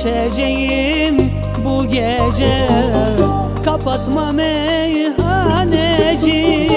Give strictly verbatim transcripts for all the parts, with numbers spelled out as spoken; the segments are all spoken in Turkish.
İçeceğim bu gece, kapatma meyhaneci.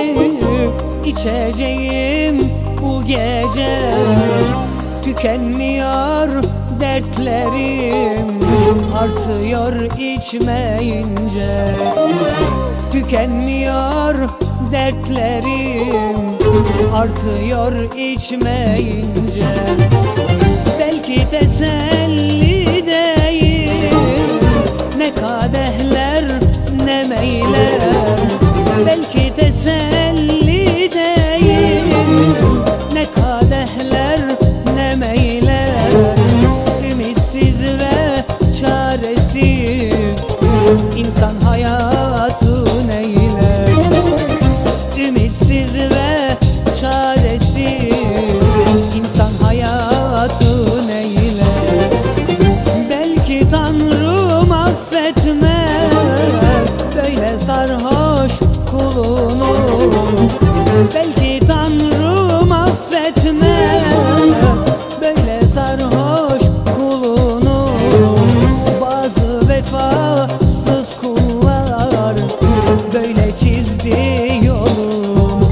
İçeceğim bu gece, tükenmiyor dertlerim, artıyor içmeyince. Tükenmiyor dertlerim, artıyor içmeyince. Belki teselli değil ne kadehler ne meyler. Belki teselli değil ne kadehler ne meyler. Ümitsiz ve çaresiz insan hayatı neyler. Ümitsiz ve çaresiz insan hayatı neyler. Belki Tanrım affetmez böyle sarhoş kulunu. Belki Tanrım affetmez böyle sarhoş kulunu. Bazı vefasız kullar böyle çizdi yolunu.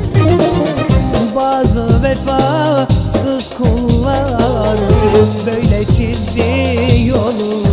Bazı vefasız kullar böyle çizdi yolunu.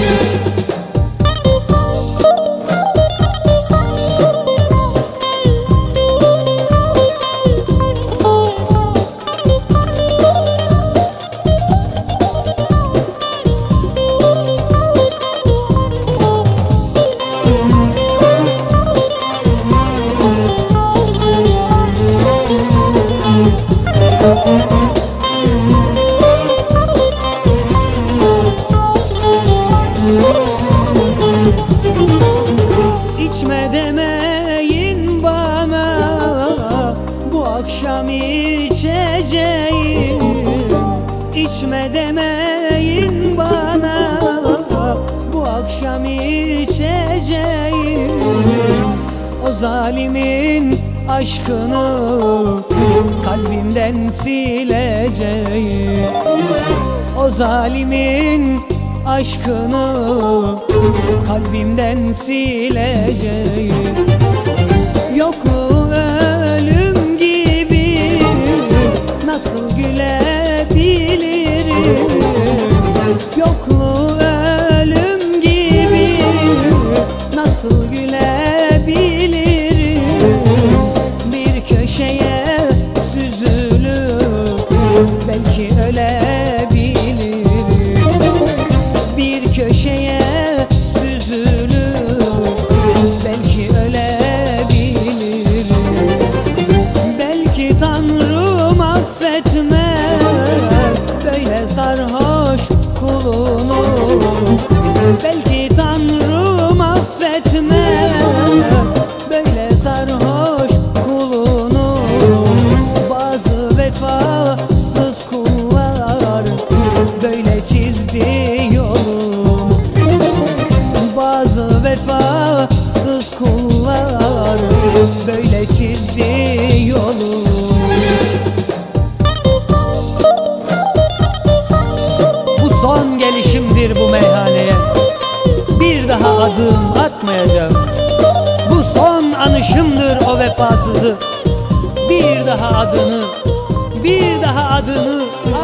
İçme demeyin bana bu akşam içeceğim. İçme demeyin bana bu akşam içeceğim. O zalimin aşkını kalbimden sileceğim. O zalimin aşkını kalbimden sileceğim. Yokluğu ölüm gibi nasıl gülebilirim. Yokluğu ölüm gibi nasıl gülebilirim. Bir köşeye süzülüp belki ölebilirim. Bir köşeye süzülüp belki ölebilirim. Belki Tanrım affetmez böyle sarhoş kulunu. Belki Tanrım affetmez böyle sarhoş kulunu. Bazı vefasız kullar böyle çizdi yolunu. Bazı vefasız kullar böyle çizdi yolunu. Bu son gelişimdir bu meyhaneye, bir daha adım atmayacağım. Bu son anışımdır o vefasızı, bir daha adını, bir daha adını